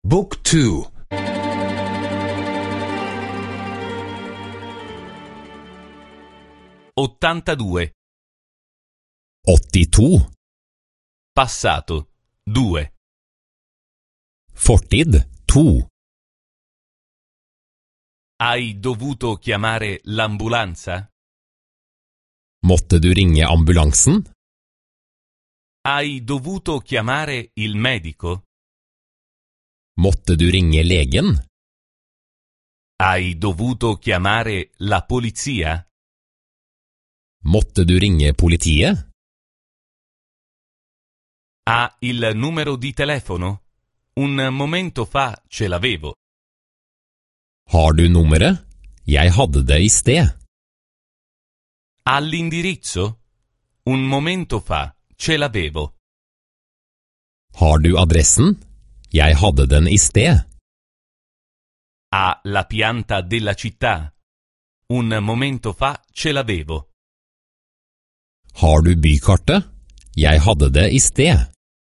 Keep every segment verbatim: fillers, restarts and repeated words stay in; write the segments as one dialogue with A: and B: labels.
A: Book two.
B: ottantadue.
C: åttiotvå.
B: Passato. due.
C: Fortid. to.
B: Hai dovuto chiamare l'ambulanza?
C: Måtte du ringe ambulansen?
B: Hai dovuto chiamare il medico?
C: Måtte du ringe legen?
B: Hai dovuto chiamare la polizia?
C: Måtte du ringe politiet?
B: Ha il numero di telefono? Un momento fa ce l'avevo.
C: Har du nummeret? Jeg hadde det i sted.
B: Ha l'indirizzo? Un momento fa ce l'avevo.
C: Har du adressen? Jeg hadde den i sted.
B: Ha la pianta della città? Un momento fa ce l'avevo.
C: Har du bykartet? Jeg hadde det i sted.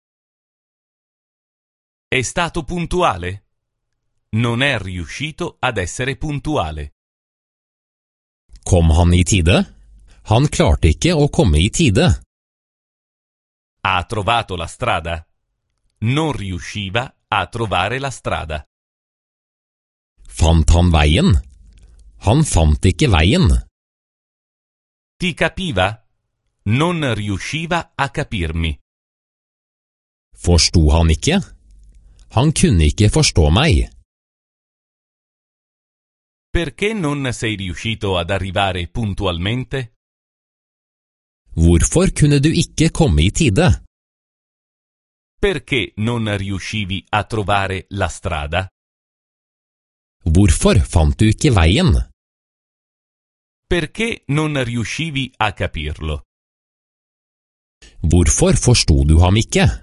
B: È stato puntuale? Non è riuscito ad essere puntuale.
C: Kom han i tide? Han klarte ikke å komme i tide.
B: Ha trovato la strada? Non riusciva a trovare la strada.
C: Fant han veien? Han fant ikke veien.
B: Ti capiva? Non riusciva a capirmi.
C: Forsto han ikke? Han kunne ikke forstå meg.
B: Perché non sei riuscito ad arrivare puntualmente?
C: Hvorfor kunne du ikke komme i tide?
B: Perché non riuscivi a trovare la strada?
C: Hvorfor fant du ikke veien?
B: Perché non riuscivi a capirlo?
C: Hvorfor forsto du ham ikke?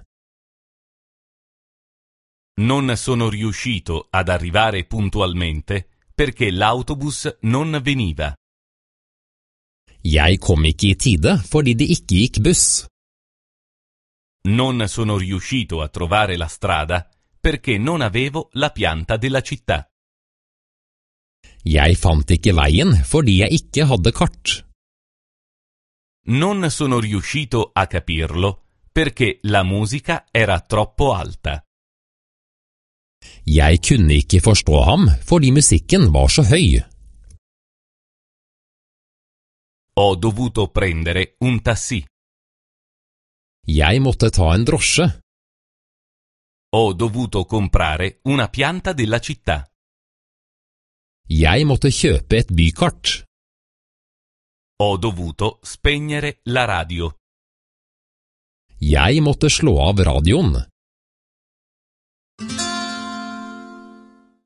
B: Non sono riuscito ad arrivare puntualmente perché l'autobus non veniva.
C: Jeg kom ikke i tide fordi det ikke gikk buss.
B: Non sono riuscito a trovare la strada perché non avevo la pianta della città.
C: Jeg fant ikke veien fordi jeg ikke hadde kart.
B: Non sono riuscito a capirlo perché la musica era troppo alta.
C: Jeg kunne ikke forstå ham fordi musikken var så høy.
B: Ho dovuto prendere un taxi.
C: Jeg måtte ta en drosje.
B: Ho dovuto comprare una pianta della città.
C: Jeg måtte kjøpe et bykart.
B: Ho dovuto spegnere la radio.
C: Jeg måtte slå av radioen.